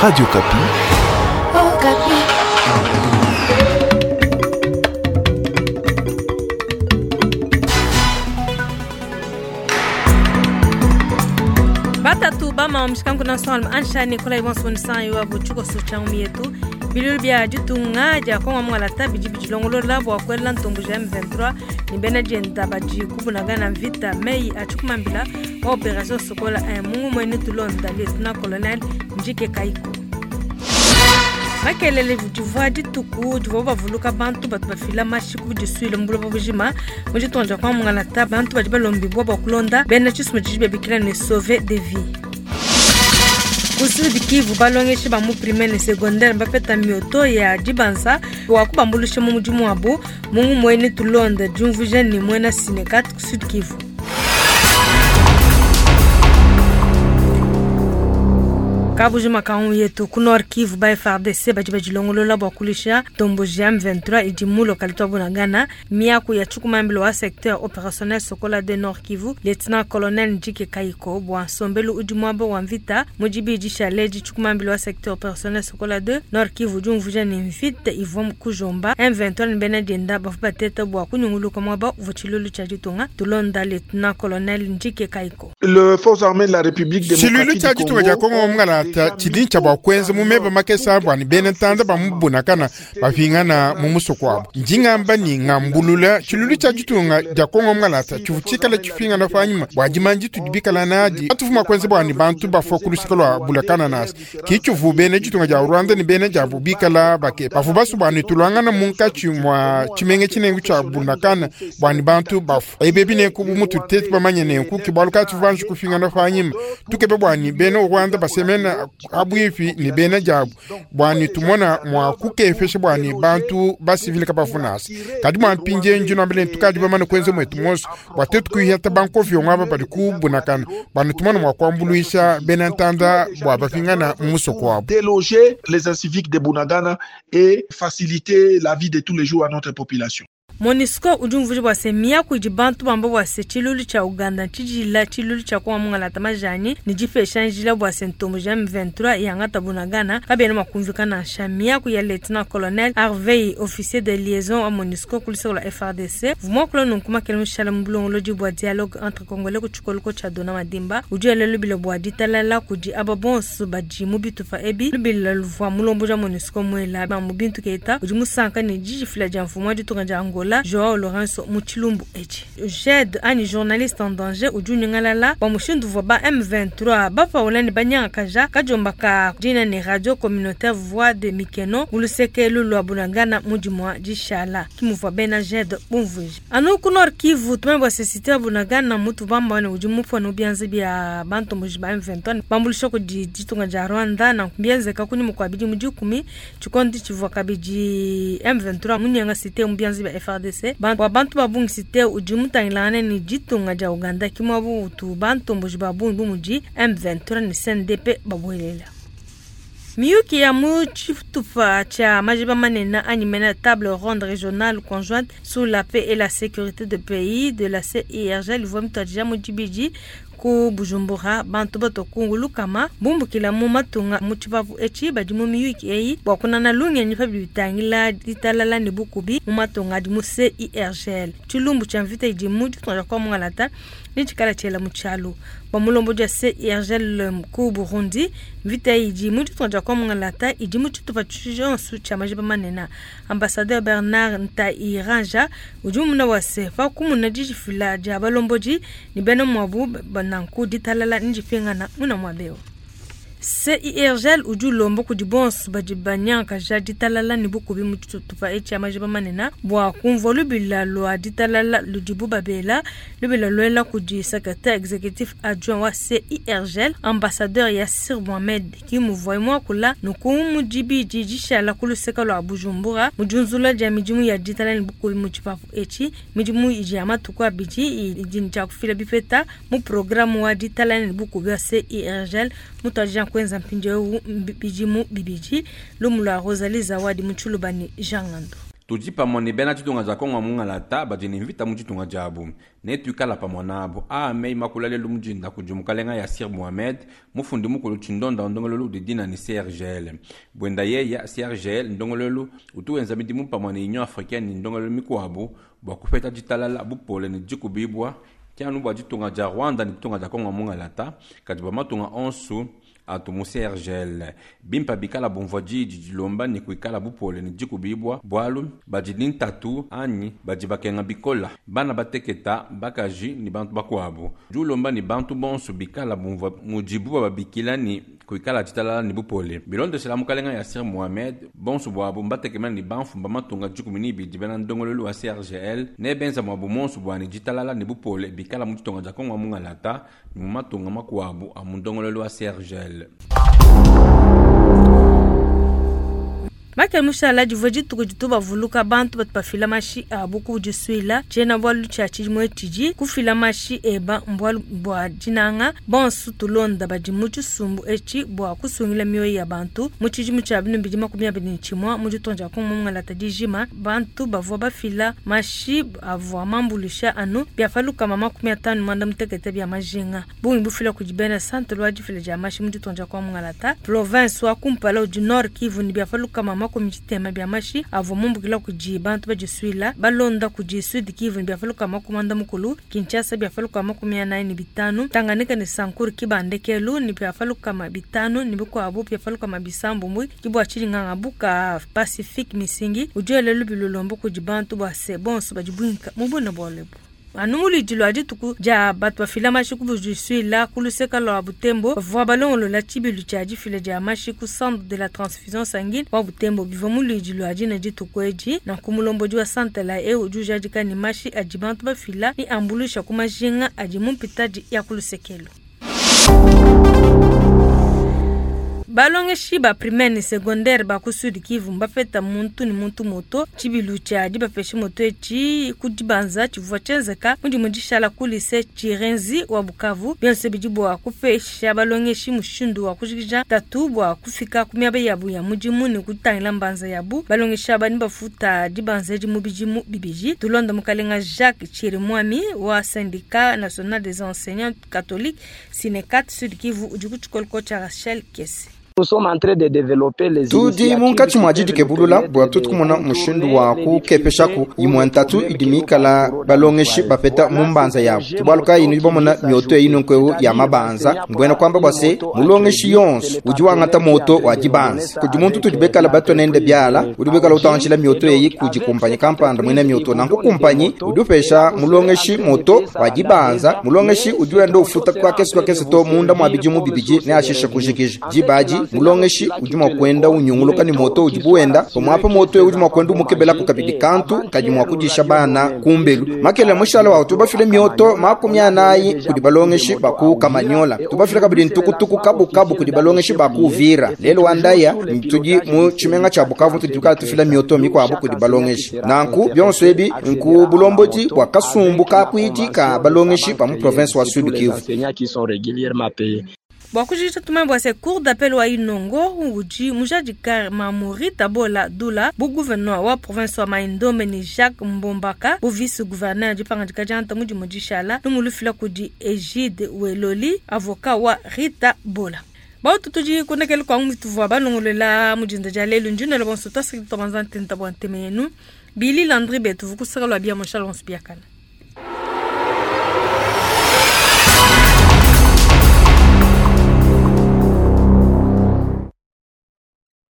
Radio Kapi. Oh, Kapi. Batatu bama mshikangu na swalm anshani kula ibonso sanyo wa buchuko suchaumi yetu bilul bia jitunga ja kwa mwala tabi jibijilongolo labo akwela ntombuja M23 ni benagenda baji kubunagana vita mei achukumambila operation sokola mungu mwene tulonda lieutenant colonel Njike Kaiko makelele vujuvwa dituku juvoba vuluka bantu batu bafila mashiku jisuile mbulo babujima mujitonja kwa mwala tabi bantu bajiba lombi boba kulonda benachismu jibe bikila ne sauver des vies. Kusudi Kivu balongeshe ba mu primaire ne secondaire bapeta mioto ya Jibanza wakubambulisha mu mujimu wabo mungu mwene tulonda jumvu jeni mwena sinekat kusudi Kivu. Kabujima kaungu yetu kunor Kivu ba FARDC bajibajilongolo la bakulisha tomboja M23 idimu lokalito bunagana miaku ya chukumambilo wa secteur opérationnel Sokola de Nord Kivu lieutenant colonel Njike Kaiko bwa sombelu udimwabo wa mvita mujibi jisha leji chukumambilo wa secteur opérationnel Sokola de Nord Kivu jumvuja ni mvita ivom kujomba M23 nibena jenda bafuba teta bwa kunyungulu komwaba uvochilulu chajitunga tulonda lieutenant colonel Njike Kaiko. Le forces armées de la République démocratique du Congo chidin chaba kwenze mumeba makesa bwani benentanda bamubunakana bafingana mumusokwa njinga mbani ngambulula chilulu chajitunga jakongo mngalata chuchikala chifinga na fanyima bwajimanji tudibikala naji atufuma kwenze bwani bantu bafokulusikala bulakana nas kichuvu bene jitunga ja Rwanda ni bene jabu bikala bake bafubasu bwani tulangana munkachi mwa chimenge chinengu cha bunakana bwani bantu bafu ebebi ne kubumutu tete bamanye ne kukibaluka tuvanju kufinga na fanyima tukebe bwani bene Rwanda basemena abuifi ni bena jabu bwani tumona mwa kukefeshe bwani bantu basivile kabafunas kadi mwa pinje njino mbele tukadi bamana kwenze mwetu moso watetu kuhiyata banko fyo ngaba bali kubunakana bwani tumona mwa kwambuluisha bena ntanda bwa bafingana musoko wabo déloger les inciviques de Bunagana et faciliter la vie de tous les jours à notre population. Monisco ujumvuji bwa semia kujibantu bambo bwa chilulu cha Uganda chijila chilulu cha kwa mwala tamajani ni jifesha njila bwa sentomo jam 23 yangata Bunagana kabena makumvikana shamia ku ya lieutenant colonel Harvey officier de liaison à Monisco kulisa la FARDC vumo kolon kuma kelmu shalom blongoloji bwa dialogue entre congolais ku chukoluko cha Dona Madimba ujele lubile bwa ditalala kuji ababonsu baji mubitu fa ebi lubile luvwa mulomboja Monisco mwela ba mubintu keita ujimusanka ni jifila jamfumo jitunga jango Joao Lorenzo Muchilumbu eji. Jed ani journaliste en danger ujuni ngalala wa mushindu voba M23 bapa ulani banyanga kaja kajomba ka jina ni radio communautaire voix de Mikeno uluseke lulu abunagana mujimwa jishala kimuva bena Jed bunvuji. Anu kunor Kivu tumebwa sesite abunagana mutu bamba wane ujimupo na ubianzi bia banto mujiba M23 bambulisho kujitunga ja Rwanda na mbianze kakuni mkwabidi mujikumi chukondi chivuwa kabiji M23 munyanga site mbianzi bia FARDC bantu babungi site ujimutangilane ni jitunga ja Uganda kimwabu utu bantu mbujibabungi bumuji M23 ni CNDP babuelela Miyuki ya muchitufa cha majiba manena animena table ronde régionale conjointe sur la paix et la sécurité de pays de la CIRGL vomitoja mujibiji ku Bujumbura bantu bato kungulu kama bumbu kila mumatunga muchibavu echi bajimu miyuki ei wakunana lunye nyifa bitangila ditalala ni bukubi mumatunga dimu CIRGL chulumbu cha mvita ijimu tunaja kwa mngalata nichikala chela muchalu bamulombo ja CIRGL ku Burundi vita ijimu tunaja kwa mngalata ijimu tutupa chujonsu cha majiba manena ambassadeur Bernard Ntairanja ujumu na wasefa kumuna jifila ja balomboji ni beno mwabu bananku ditalala njifingana muna mwabeo CIRGL ujulombo kujibonsu bajibanyanka ja ditalala ni buku bimututupa echi amajiba manena bwa kumvolu bila lo ditalala lujibu babela lubila loela kuji secrétaire exécutif adjoint wa CIRGL ambassadeur Yassir Mohamed ki muvoi kula nukumu jibi jijishala kuluseka lo Bujumbura mujunzula jamijimu ya ditalala ni buku bimutupafu echi mijimu ijama tukwa biji ijinja kufila bifeta mu programu wa ditalala ni buku bya CIRGL mutajan kwenza mpinje bijimu bibiji lumula Rosalie Zawadi Mchulubani Jangando. Tuji pa mone bena chitunga za konga munga lata bajini invita mu chitunga jabu ne tukala pa monabo mei makulale lumjinda kujumukalenga ya Sir Mohamed mufundi mukulu chindonda ndongololu de dina ni CRGL bwenda ye ya CRGL ndongololu utuenza midimu pa mone Union Africaine ndongololu mikwabu bwa kufeta jitalala bupole ni jikubibwa kyanu bwa jitunga ja Rwanda ni tunga za konga munga lata katiba matunga onsu atumu CRGL bimpa bikala bonvoji jilomba ni kuikala bupole ni jikubibwa bwalu bajidin tatu ani bajibakenga bikola bana bateketa bakaji ni bantu bakwabo julomba ni bantu bonso bikala bonvo mujibu babikila ni kuikala jitala ni bupole bilondo selamu kalenga ya Sir Mohamed bonso bwabo mbatekema ni banfu mbamatunga jikumini bijibena ndongololu wa CRGL ne benza mwabu monso bwani jitala ni bupole bikala mutonga jakonga munga lata ni mumatunga makwabo amundongololu wa CRGL. Maka mushala jivoji tukujituba vuluka bantu bat pafila mashi abuku jisuila jena bwalu chachi mwetiji kufila mashi eba mbwalu bwa jinanga bonsu tulonda bajimuchu sumbu echi bwa kusungila mioyo ya bantu muchiji muchabinu mbijima kumia bini chimwa mujutonja kumunga lata dijima bantu bavwa bafila mashi avwa mambulisha anu biafaluka mama kumia tanu manda mtekete bia majinga bungi bufila kujibena santo lwaji fila jamashi mujutonja kumunga lata province wa kumpala uji Nord Kivu ni biafaluka mama komitema bya mashi avo mumbukila kujibantu bajisuila balonda kujisudi Kivu byafaluka makumanda mukulu Kinshasa byafaluka 85 Tanganyika ni Sankuru kibandekelu ni byafaluka 5 ni buko abu byafaluka 200 mwe kibwa chiringanga buka Pacific misingi ujele lubilolombo kujibantu base bonso bajibunka mubona bolebo anumuli jilwaji tuku ja batwa fila mashiku bujisuila kuluseka lo Butembo vwa balongo la chibilu chaji fila ja mashiku centre de la transfusion sanguine wa Butembo bivomuli jilwaji na jitukweji na kumulombo jwa sante la ujuja jikani mashi ajibantu ba fila ni ambulusha kumajinga ajimumpitaji ya kulusekelo. Balonge shiba primaire ni secondaire ba kusudi Kivu mbafeta muntu ni muntu moto chibilu chaji bafeshi moto echi kujibanza chivwachenzeka mundi mujishala kulise chirenzi wa Bukavu byanse bijibwa kufesha balonge shi mushundu wa kujija tatubwa kufika kumyabe yabu ya mujimu ni kutangila mbanza yabu balonge shaba ni bafuta jibanza eji mubijimu bibiji tulonda mukalenga Jacques Chirimwami wa syndicat national des enseignants catholiques Sinecat Sud Kivu ujukuchukolko cha Rachel Kese. Nous sommes en train de développer les tudi munkati mwajidi kebulula bwa tutkumona mushindu wa ku kepeshaku imwantatu idimikala balongeshi bapeta mumbanza yabo tubaluka inu ibomona myoto inonkweu ya mabanza ngwena kwamba bwase mulongeshi yonse ujiwangata moto wa jibanza kujimuntu tudibekala bato nende byala udibekala utanchila myoto yi kujikumpanya kampanda mwene myoto nanku kumpanyi udupesha mulongeshi moto wa jibanza mulongeshi ujuenda ufuta kwa kesi to munda mwabijimu bibiji ne ashisha kujikiji jibaji mulongeshi ujuma kwenda unyunguluka ni moto ujibuenda pomapa moto ujuma kwenda umukebela kukabidi kantu kajimwa kujisha bana kumbelu makele mushala wa tubafile myoto makumyanayi kudibalongeshi baku kamanyola tubafile kabidi ntukutuku kabu kudibalongeshi baku vira lelo wandaya mtuji mu chimenga cha Bukavu tuduka tufile myoto miko abu kudibalongeshi nanku byonso ebi nku bulomboti wa kasumbu kakwiti ka balongeshi pa mu province wa Sud Kivu qui sont régulièrement payés. Bwakujita tumembo se cour d'appel wa Inongo uji mujaji kar Mamuri Tabola Dula bu gouverneur wa province wa Maindombe ni Jacques Mbombaka bu vice gouverneur du Pangajika janta muji mujishala numulufila kudi Egide Weloli avocat wa Rita Bola. Ba tutuji kunekele kwa mituva banongolela mujinda jalelu njuna le bonso tasiki tomanzante ntabwante menu Billy Landry betu vukusala bia moshala onspiakana.